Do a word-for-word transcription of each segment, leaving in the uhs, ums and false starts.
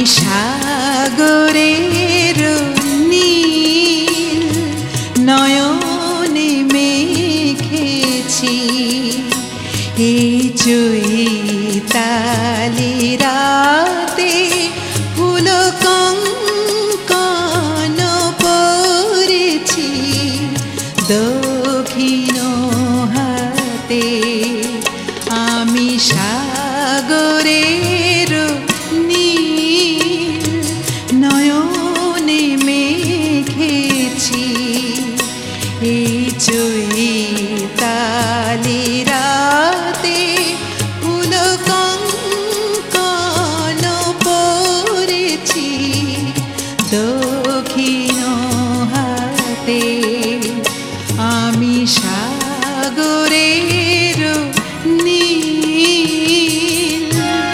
সাগরের নীল নয়নে মেখেছি, এই চৈতালি রাতে ফুল কঙ্কন পরেছি দক্ষিণ হাতে। আমি সাগরের নীল নয়নে মেখেছি, এই চৈতালি রাতে ফুল কঙ্কন পরেছি দক্ষিণ হাতে। আমি সাগরের নীল।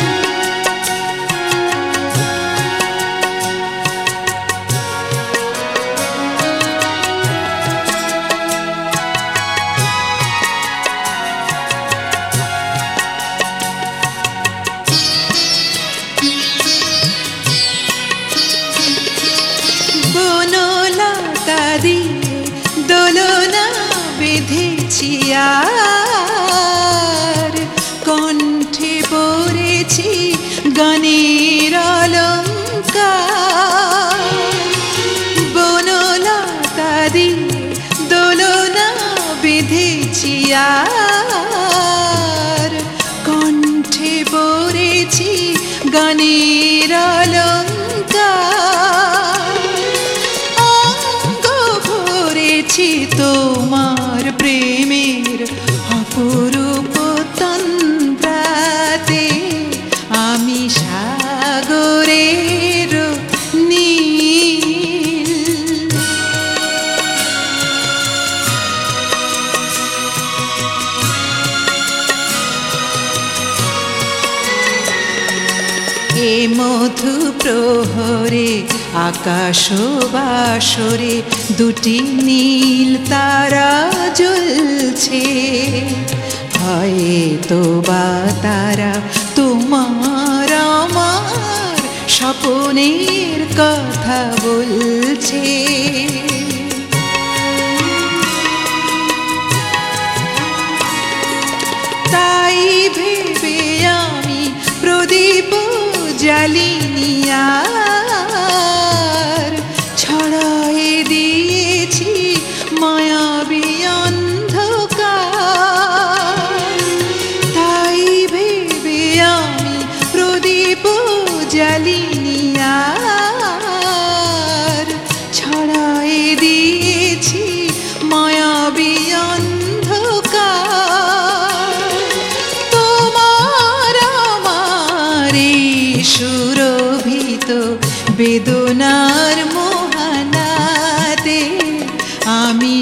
বনলতা দিয়ে দোলনা বেঁধেছি আর কণ্ঠে পড়েছি গানের অলংকার। বনলতা দিয়ে দোলনা বেঁধেছি আর কণ্ঠে পড়েছি গানের অলংকার। অঙ্গ ভরেছি তোমার প্রেমের অপরূপ তন্দ্রাতে। আমি সাগরের নীল। এ মধু প্রহরে আকাশ বাসরে দুটি নীল তারা জ্বলছে, হয়তো বা তারা তোমার আমার স্বপ্নের কথা বলছে। তাই ভেবে আমি প্রদীপ জ্বালিনি আর ছড়ায়ে দিয়েছি মায়াবী অন্ধকার। তাই ভেবে আমি প্রদীপ জ্বালিনি আর ছড়ায়ে দিয়েছি মায়াবী অন্ধকার। তোমার আমার এই সুরভিত বেদনার মোহনাতে আমি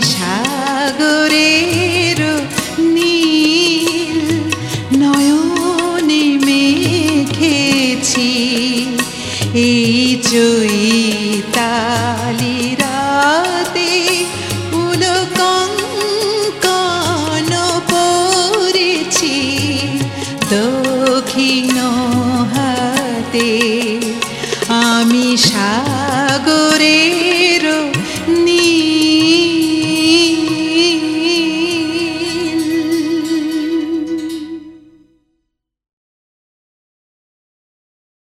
সাগরের নীল নয়নে মেখেছি, এই চৈতালি রাতে ফুল কঙ্কন পরেছি দক্ষিণ হাতে। আমি সাগরে